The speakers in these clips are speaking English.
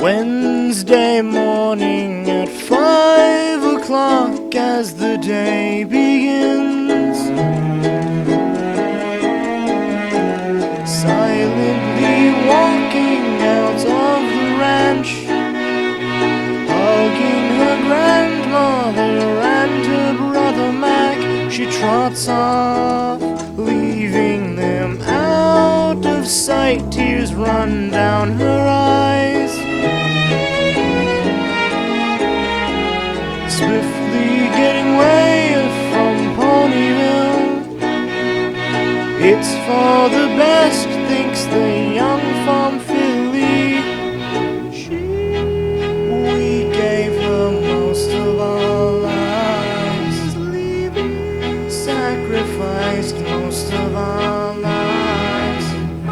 Wednesday morning at 5 o'clock as the day begins, silently walking out of the ranch, hugging her grandmother and her brother Mac, she trots off, leaving them out of sight. Tears run down her eyes, swiftly getting away from Ponyville. It's for the best, thinks the young farm filly. We gave her most of our lives, sacrificed most of our lives.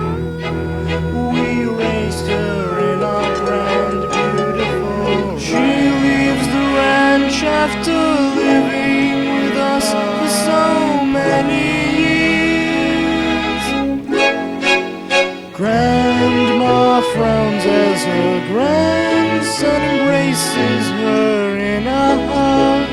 We raised her in our grand beautiful. She leaves the ranch after living with us for so many years. Grandma frowns as her grandson embraces her in a hug,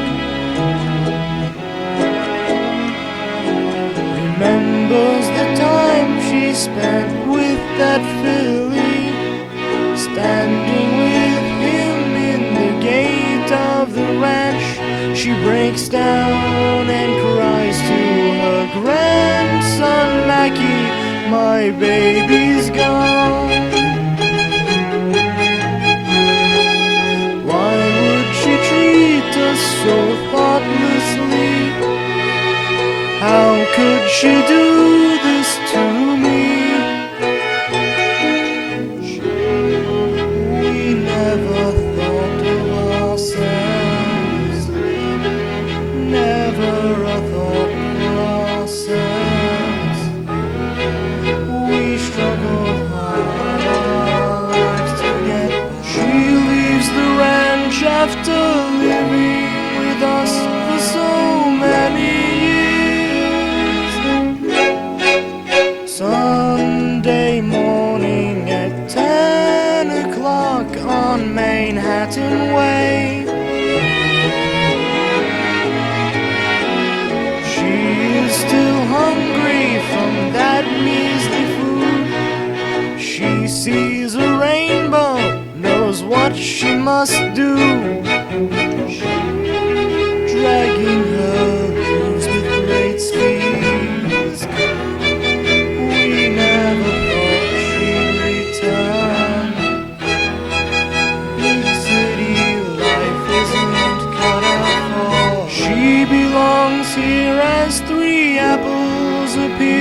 remembers the time she spent with that filly, standing with him in the gate of the ranch. She breaks down and cries to her grandson Mackie, my baby's gone. Why would she treat us so thoughtlessly? How could she do this to me? We never thought of ourselves, never a thought for ourselves. We struggled hard our lives to get. She leaves the ranch after living with us for so many years. Sunday morning at 10 o'clock on Manhattan Way, she is still hungry from that measly food. She sees a rainbow, knows what she must do, dragging her hooves with great speed. We never thought she'd return. Big city life isn't cut out for. She belongs here as three apples appear